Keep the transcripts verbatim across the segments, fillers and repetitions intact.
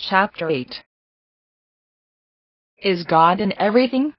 Chapter eight. Is God in everything?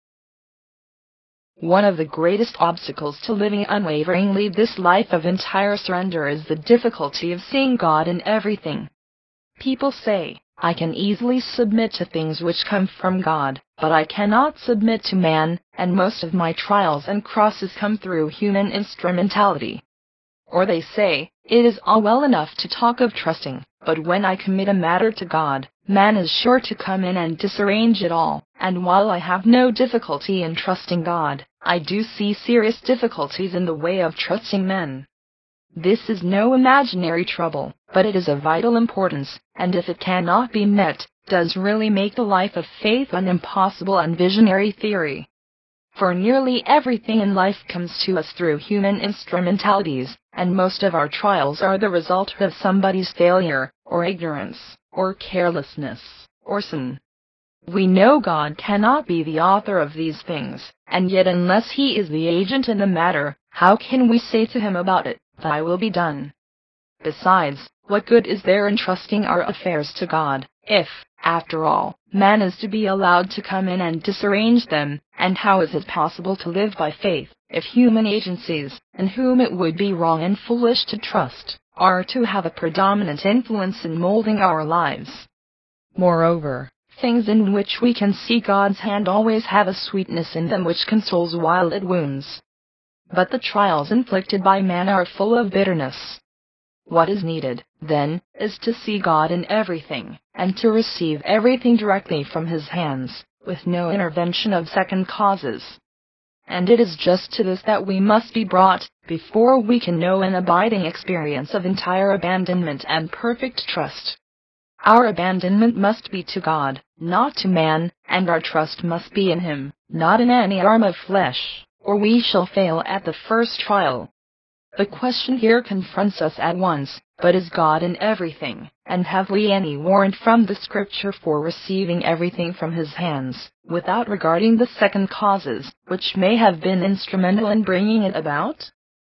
One of the greatest obstacles to living unwaveringly this life of entire surrender is the difficulty of seeing God in everything. People say, I can easily submit to things which come from God, but I cannot submit to man, and most of my trials and crosses come through human instrumentality. Or they say, it is all well enough to talk of trusting, but when I commit a matter to God, man is sure to come in and disarrange it all, and while I have no difficulty in trusting God, I do see serious difficulties in the way of trusting men. This is no imaginary trouble, but it is of vital importance, and if it cannot be met, does really make the life of faith an impossible and visionary theory. For nearly everything in life comes to us through human instrumentalities, and most of our trials are the result of somebody's failure, or ignorance, or carelessness, or sin. We know God cannot be the author of these things, and yet unless He is the agent in the matter, how can we say to Him about it, Thy will be done? Besides, what good is there in trusting our affairs to God, if, after all, man is to be allowed to come in and disarrange them, and how is it possible to live by faith, if human agencies, in whom it would be wrong and foolish to trust, are to have a predominant influence in molding our lives? Moreover, things in which we can see God's hand always have a sweetness in them which consoles while it wounds. But the trials inflicted by man are full of bitterness. What is needed, then, is to see God in everything, and to receive everything directly from His hands, with no intervention of second causes. And it is just to this that we must be brought, before we can know an abiding experience of entire abandonment and perfect trust. Our abandonment must be to God, not to man, and our trust must be in Him, not in any arm of flesh, or we shall fail at the first trial. The question here confronts us at once, but is God in everything, and have we any warrant from the Scripture for receiving everything from His hands, without regarding the second causes, which may have been instrumental in bringing it about?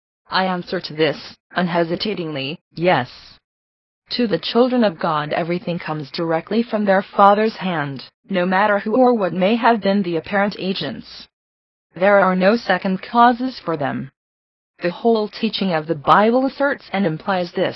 I answer to this, unhesitatingly, yes. To the children of God everything comes directly from their Father's hand, no matter who or what may have been the apparent agents. There are no second causes for them. The whole teaching of the Bible asserts and implies this.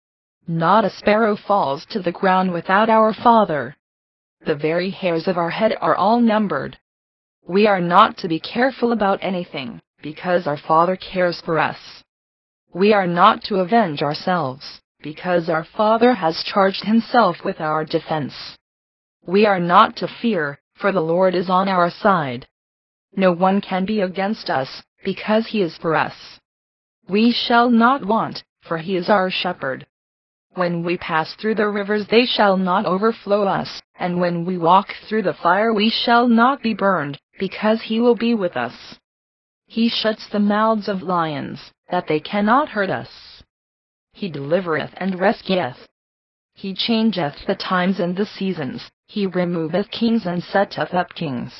Not a sparrow falls to the ground without our Father. The very hairs of our head are all numbered. We are not to be careful about anything, because our Father cares for us. We are not to avenge ourselves, because our Father has charged Himself with our defense. We are not to fear, for the Lord is on our side. No one can be against us, because He is for us. We shall not want, for He is our shepherd. When we pass through the rivers they shall not overflow us, and when we walk through the fire we shall not be burned, because He will be with us. He shuts the mouths of lions, that they cannot hurt us. He delivereth and rescueth. He changeth the times and the seasons, He removeth kings and setteth up kings.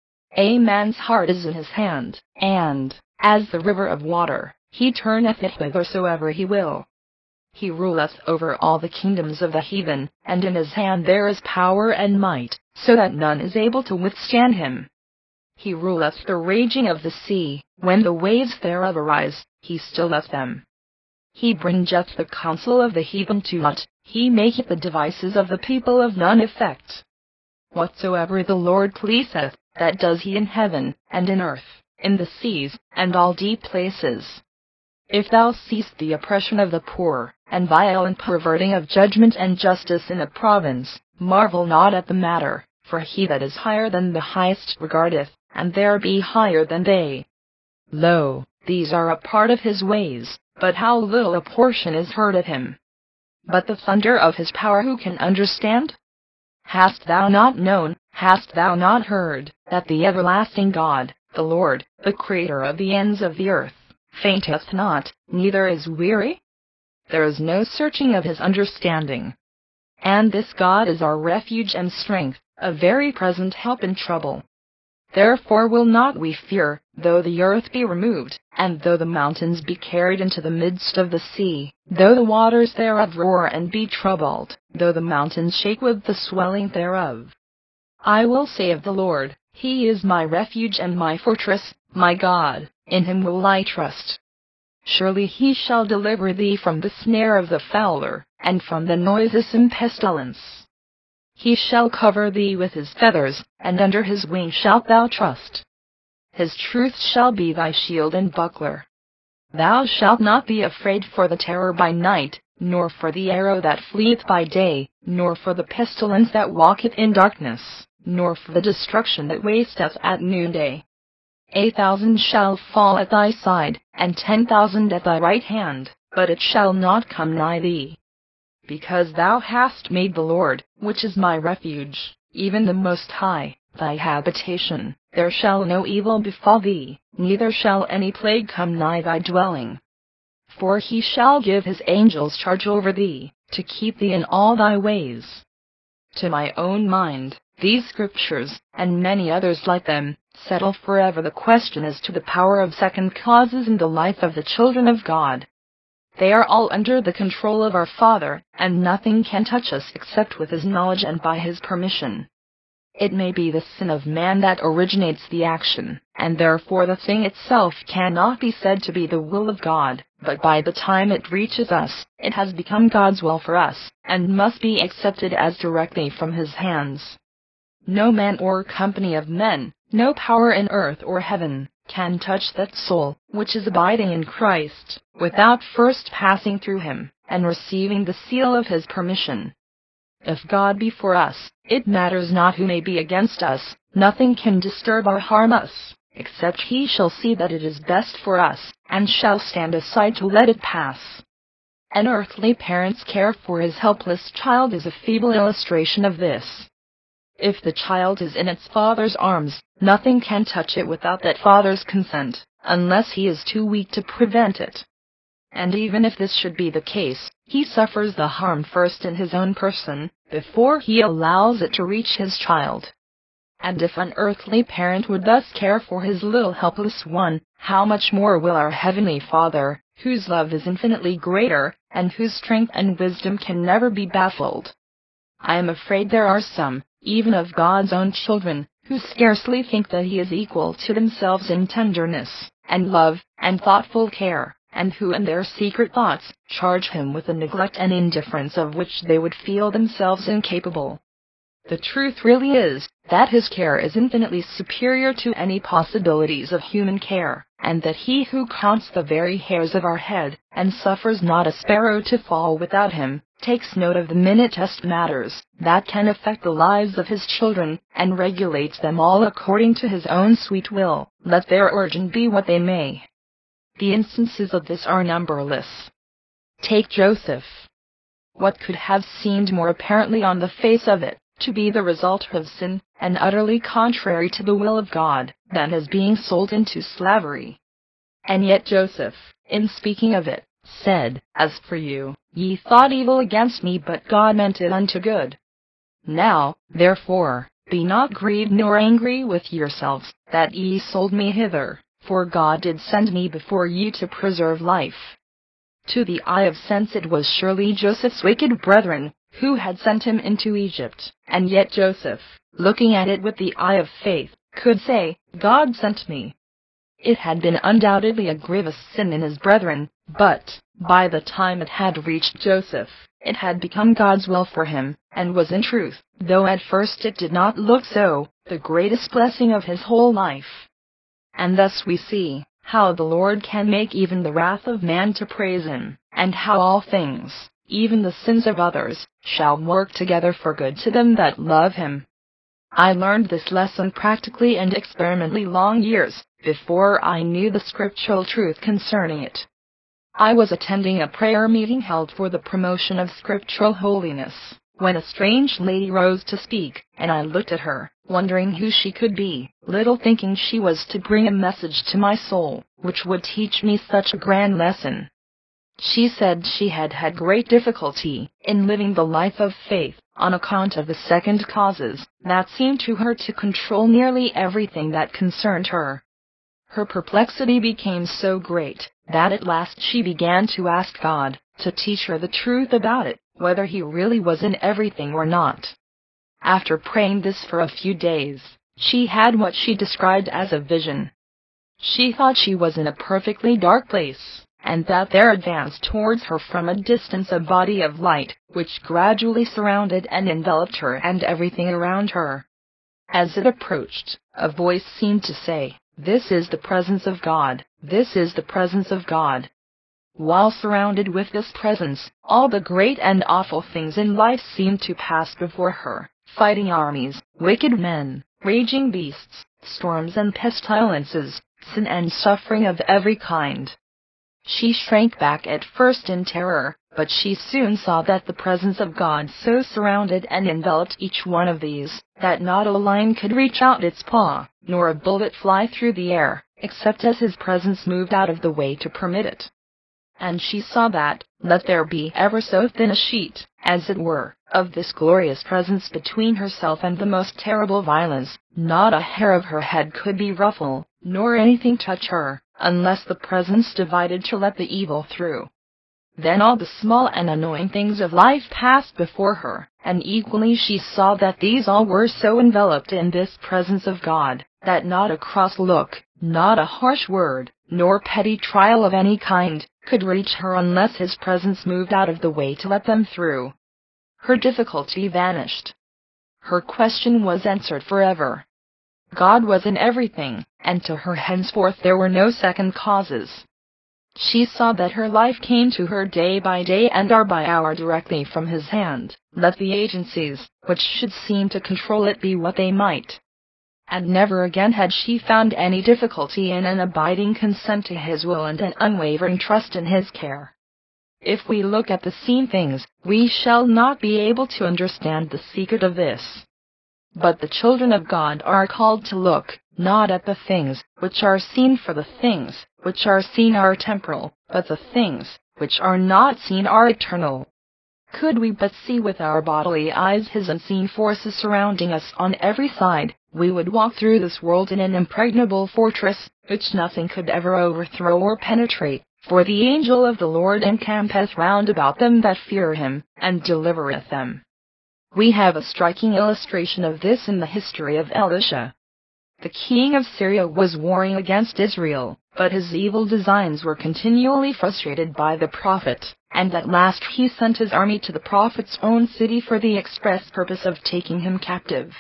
A man's heart is in His hand, and, as the river of water, He turneth it whithersoever He will. He ruleth over all the kingdoms of the heathen, and in His hand there is power and might, so that none is able to withstand Him. He ruleth the raging of the sea, when the waves thereof arise, He stilleth them. He bringeth the counsel of the heathen to naught, He maketh the devices of the people of none effect. Whatsoever the Lord pleaseth, that does He in heaven, and in earth, in the seas, and all deep places. If thou seest the oppression of the poor, and violent perverting of judgment and justice in a province, marvel not at the matter, for He that is higher than the highest regardeth, and there be higher than they. Lo, these are a part of His ways, but how little a portion is heard of Him. But the thunder of His power who can understand? Hast thou not known, hast thou not heard, that the everlasting God, the Lord, the Creator of the ends of the earth, fainteth not, neither is weary? There is no searching of His understanding. And this God is our refuge and strength, a very present help in trouble. Therefore will not we fear, though the earth be removed, and though the mountains be carried into the midst of the sea, though the waters thereof roar and be troubled, though the mountains shake with the swelling thereof. I will say of the Lord, He is my refuge and my fortress, my God, in Him will I trust. Surely He shall deliver thee from the snare of the fowler, and from the noisome pestilence. He shall cover thee with His feathers, and under His wing shalt thou trust. His truth shall be thy shield and buckler. Thou shalt not be afraid for the terror by night, nor for the arrow that fleeth by day, nor for the pestilence that walketh in darkness, nor for the destruction that wasteth at noonday. A thousand shall fall at thy side, and ten thousand at thy right hand, but it shall not come nigh thee. Because thou hast made the Lord, which is my refuge, even the Most High, thy habitation, there shall no evil befall thee, neither shall any plague come nigh thy dwelling. For He shall give His angels charge over thee, to keep thee in all thy ways. To my own mind, these scriptures, and many others like them, settle forever the question as to the power of second causes in the life of the children of God. They are all under the control of our Father, and nothing can touch us except with His knowledge and by His permission. It may be the sin of man that originates the action, and therefore the thing itself cannot be said to be the will of God, but by the time it reaches us, it has become God's will for us, and must be accepted as directly from His hands. No man or company of men, no power in earth or heaven, can touch that soul, which is abiding in Christ, without first passing through Him, and receiving the seal of His permission. If God be for us, it matters not who may be against us, nothing can disturb or harm us, except He shall see that it is best for us, and shall stand aside to let it pass. An earthly parent's care for his helpless child is a feeble illustration of this. If the child is in its father's arms, nothing can touch it without that father's consent, unless he is too weak to prevent it. And even if this should be the case, he suffers the harm first in his own person, before he allows it to reach his child. And if an earthly parent would thus care for his little helpless one, how much more will our Heavenly Father, whose love is infinitely greater, and whose strength and wisdom can never be baffled. I am afraid there are some, even of God's own children, who scarcely think that He is equal to themselves in tenderness, and love, and thoughtful care, and who in their secret thoughts charge Him with a neglect and indifference of which they would feel themselves incapable. The truth really is, that His care is infinitely superior to any possibilities of human care, and that He who counts the very hairs of our head, and suffers not a sparrow to fall without Him, takes note of the minutest matters that can affect the lives of His children, and regulates them all according to His own sweet will, let their origin be what they may. The instances of this are numberless. Take Joseph. What could have seemed more apparently on the face of it to be the result of sin, and utterly contrary to the will of God, than his being sold into slavery? And yet Joseph, in speaking of it, said, As for you, ye thought evil against me, but God meant it unto good. Now, therefore, be not grieved nor angry with yourselves, that ye sold me hither, for God did send me before you to preserve life. To the eye of sense it was surely Joseph's wicked brethren, who had sent him into Egypt, and yet Joseph, looking at it with the eye of faith, could say, God sent me. It had been undoubtedly a grievous sin in his brethren, but, by the time it had reached Joseph, it had become God's will for him, and was in truth, though at first it did not look so, the greatest blessing of his whole life. And thus we see how the Lord can make even the wrath of man to praise Him, and how all things, even the sins of others, shall work together for good to them that love Him. I learned this lesson practically and experimentally long years before I knew the scriptural truth concerning it. I was attending a prayer meeting held for the promotion of scriptural holiness, when a strange lady rose to speak, and I looked at her, wondering who she could be, little thinking she was to bring a message to my soul, which would teach me such a grand lesson. She said she had had great difficulty in living the life of faith, on account of the second causes that seemed to her to control nearly everything that concerned her. Her perplexity became so great that at last she began to ask God to teach her the truth about it, whether He really was in everything or not. After praying this for a few days, she had what she described as a vision. She thought she was in a perfectly dark place, and that there advanced towards her from a distance a body of light, which gradually surrounded and enveloped her and everything around her. As it approached, a voice seemed to say, "This is the presence of God, this is the presence of God." While surrounded with this presence, all the great and awful things in life seemed to pass before her: fighting armies, wicked men, raging beasts, storms and pestilences, sin and suffering of every kind. She shrank back at first in terror, but she soon saw that the presence of God so surrounded and enveloped each one of these, that not a lion could reach out its paw, nor a bullet fly through the air, except as His presence moved out of the way to permit it. And she saw that, let there be ever so thin a sheet, as it were, of this glorious presence between herself and the most terrible violence, not a hair of her head could be ruffled, nor anything touch her, unless the presence divided to let the evil through. Then all the small and annoying things of life passed before her, and equally she saw that these all were so enveloped in this presence of God, that not a cross look, not a harsh word, nor petty trial of any kind, could reach her unless His presence moved out of the way to let them through. Her difficulty vanished. Her question was answered forever. God was in everything, and to her henceforth there were no second causes. She saw that her life came to her day by day and hour by hour directly from His hand, let the agencies which should seem to control it be what they might. And never again had she found any difficulty in an abiding consent to His will and an unwavering trust in His care. If we look at the seen things, we shall not be able to understand the secret of this. But the children of God are called to look, not at the things which are seen, for the things which are seen are temporal, but the things which are not seen are eternal. Could we but see with our bodily eyes His unseen forces surrounding us on every side, we would walk through this world in an impregnable fortress, which nothing could ever overthrow or penetrate, for the angel of the Lord encampeth round about them that fear Him, and delivereth them. We have a striking illustration of this in the history of Elisha. The king of Syria was warring against Israel, but his evil designs were continually frustrated by the prophet, and at last he sent his army to the prophet's own city for the express purpose of taking him captive.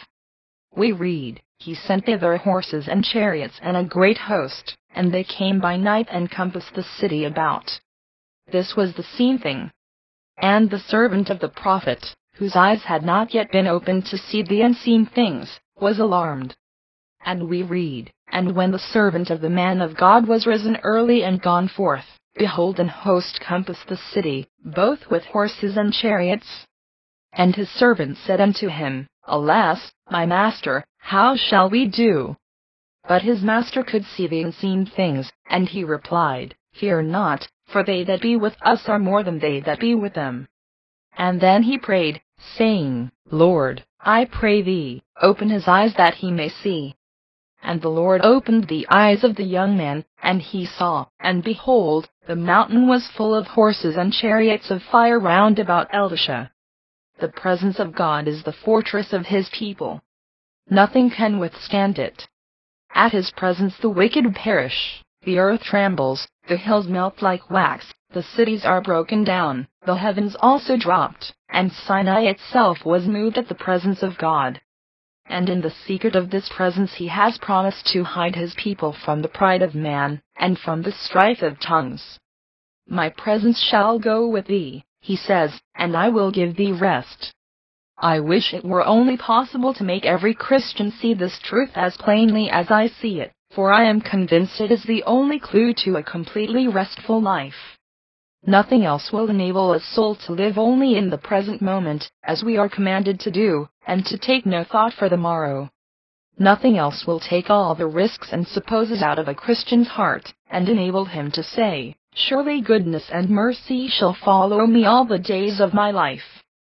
We read, "He sent thither horses and chariots and a great host, and they came by night and compassed the city about." This was the seen thing. And the servant of the prophet, whose eyes had not yet been opened to see the unseen things, was alarmed. And we read, "And when the servant of the man of God was risen early and gone forth, behold, an host compassed the city, both with horses and chariots. And his servant said unto him, Alas, my master, how shall we do? But his master could see the unseen things, and he replied, Fear not, for they that be with us are more than they that be with them. And then he prayed, saying, Lord, I pray thee, open his eyes that he may see. And the Lord opened the eyes of the young man, and he saw, and behold, the mountain was full of horses and chariots of fire round about Elisha. The presence of God is the fortress of His people. Nothing can withstand it. At His presence the wicked perish, the earth trembles, the hills melt like wax, the cities are broken down, the heavens also dropped, and Sinai itself was moved at the presence of God. And in the secret of this presence He has promised to hide His people from the pride of man, and from the strife of tongues. My presence shall go with thee, He says, and I will give thee rest. I wish it were only possible to make every Christian see this truth as plainly as I see it, for I am convinced it is the only clue to a completely restful life. Nothing else will enable a soul to live only in the present moment, as we are commanded to do, and to take no thought for the morrow. Nothing else will take all the risks and supposes out of a Christian's heart, and enable him to say, Surely goodness and mercy shall follow me all the days of my life.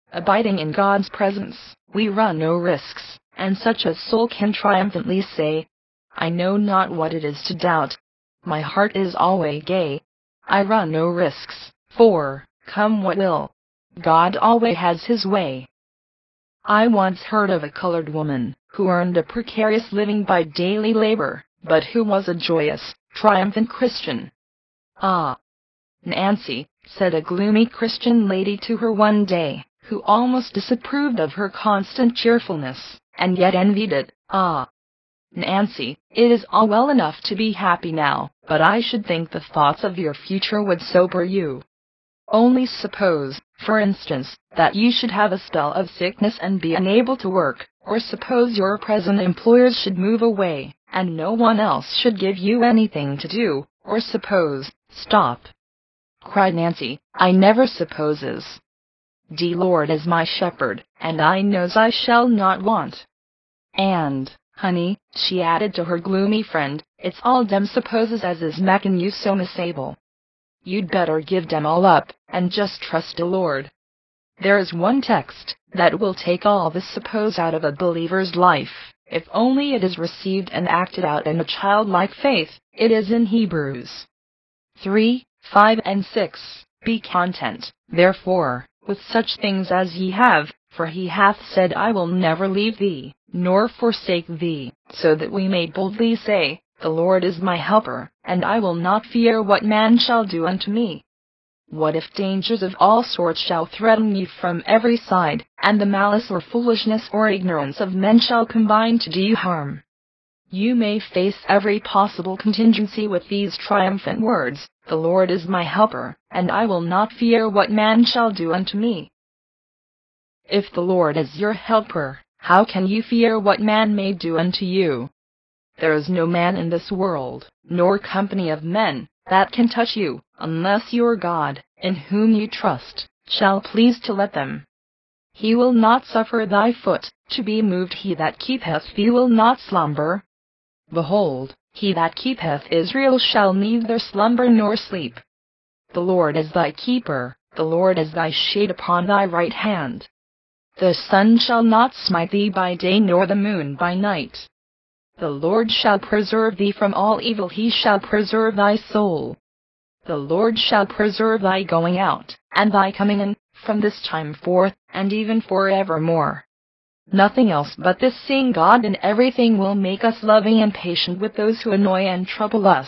Abiding in God's presence, we run no risks, and such a soul can triumphantly say, I know not what it is to doubt. My heart is always gay. I run no risks, for, come what will, God always has his way. I once heard of a colored woman, who earned a precarious living by daily labor, but who was a joyous, triumphant Christian. Ah, Nancy, said a gloomy Christian lady to her one day, who almost disapproved of her constant cheerfulness, and yet envied it, ah, Nancy, it is all well enough to be happy now, but I should think the thoughts of your future would sober you. Only suppose, for instance, that you should have a spell of sickness and be unable to work, or suppose your present employers should move away, and no one else should give you anything to do, or suppose, stop, cried Nancy, I never supposes. De Lord is my shepherd, and I knows I shall not want. And, honey, she added to her gloomy friend, it's all dem supposes as is makin' you so misable. You'd better give dem all up, and just trust de Lord. There is one text that will take all this suppose out of a believer's life, if only it is received and acted out in a childlike faith. It is in Hebrews three, five and six, Be content, therefore, with such things as ye have, for he hath said, I will never leave thee, nor forsake thee, so that we may boldly say, The Lord is my helper, and I will not fear what man shall do unto me. What if dangers of all sorts shall threaten you from every side, and the malice or foolishness or ignorance of men shall combine to do you harm? You may face every possible contingency with these triumphant words, The Lord is my helper, and I will not fear what man shall do unto me. If the Lord is your helper, how can you fear what man may do unto you? There is no man in this world, nor company of men, that can touch you, unless your God, in whom you trust, shall please to let them. He will not suffer thy foot to be moved. He that keepeth thee will not slumber. Behold, he that keepeth Israel shall neither slumber nor sleep. The Lord is thy keeper, the Lord is thy shade upon thy right hand. The sun shall not smite thee by day, nor the moon by night. The Lord shall preserve thee from all evil, he shall preserve thy soul. The Lord shall preserve thy going out, and thy coming in, from this time forth, and even forevermore. Nothing else but this seeing God in everything will make us loving and patient with those who annoy and trouble us.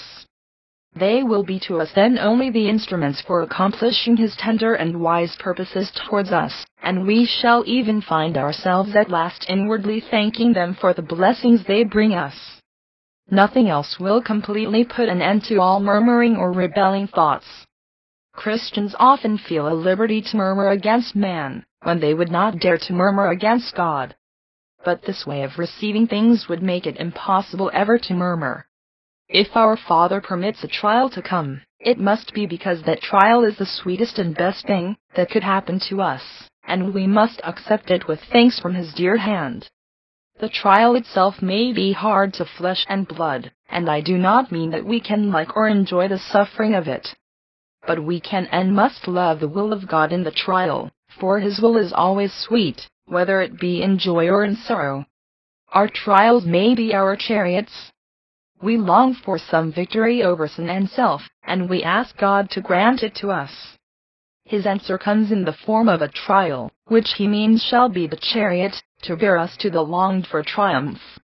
They will be to us then only the instruments for accomplishing his tender and wise purposes towards us, and we shall even find ourselves at last inwardly thanking them for the blessings they bring us. Nothing else will completely put an end to all murmuring or rebelling thoughts. Christians often feel a liberty to murmur against man, when they would not dare to murmur against God. But this way of receiving things would make it impossible ever to murmur. If our Father permits a trial to come, it must be because that trial is the sweetest and best thing that could happen to us, and we must accept it with thanks from his dear hand. The trial itself may be hard to flesh and blood, and I do not mean that we can like or enjoy the suffering of it. But we can and must love the will of God in the trial, for his will is always sweet, whether it be in joy or in sorrow. Our trials may be our chariots. We long for some victory over sin and self, and we ask God to grant it to us. His answer comes in the form of a trial, which he means shall be the chariot, to bear us to the longed-for triumph.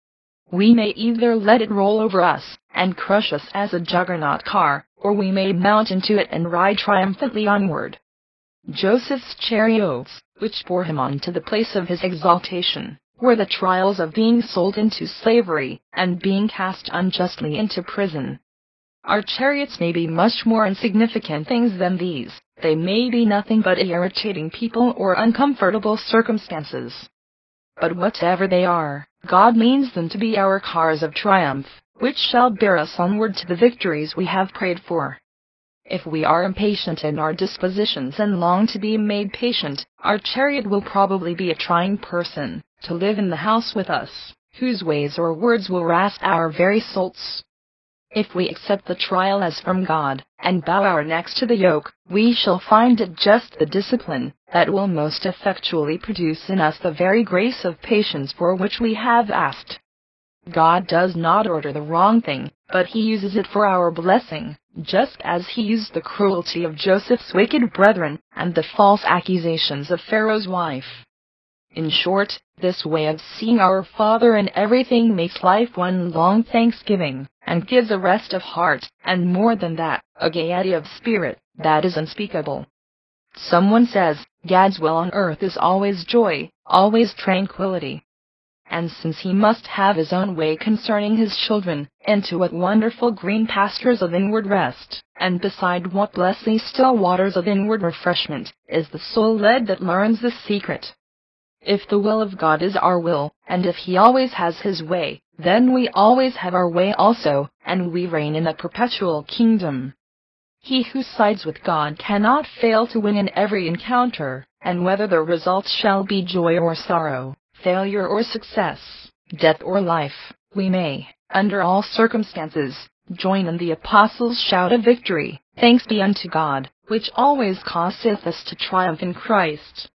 We may either let it roll over us, and crush us as a juggernaut car, or we may mount into it and ride triumphantly onward. Joseph's chariots, which bore him on to the place of his exaltation, were the trials of being sold into slavery, and being cast unjustly into prison. Our chariots may be much more insignificant things than these. They may be nothing but irritating people or uncomfortable circumstances. But whatever they are, God means them to be our cars of triumph, which shall bear us onward to the victories we have prayed for. If we are impatient in our dispositions and long to be made patient, our chariot will probably be a trying person to live in the house with us, whose ways or words will rasp our very souls. If we accept the trial as from God, and bow our necks to the yoke, we shall find it just the discipline that will most effectually produce in us the very grace of patience for which we have asked. God does not order the wrong thing, but He uses it for our blessing, just as He used the cruelty of Joseph's wicked brethren and the false accusations of Pharaoh's wife. In short, this way of seeing our Father in everything makes life one long thanksgiving, and gives a rest of heart, and more than that, a gaiety of spirit, that is unspeakable. Someone says, God's will on earth is always joy, always tranquility. And since He must have His own way concerning His children, into what wonderful green pastures of inward rest, and beside what blessed still waters of inward refreshment, is the soul led that learns this secret. If the will of God is our will, and if He always has His way, then we always have our way also, and we reign in a perpetual kingdom. He who sides with God cannot fail to win in every encounter, and whether the results shall be joy or sorrow, failure or success, death or life, we may, under all circumstances, join in the apostles' shout of victory, thanks be unto God, which always causeth us to triumph in Christ.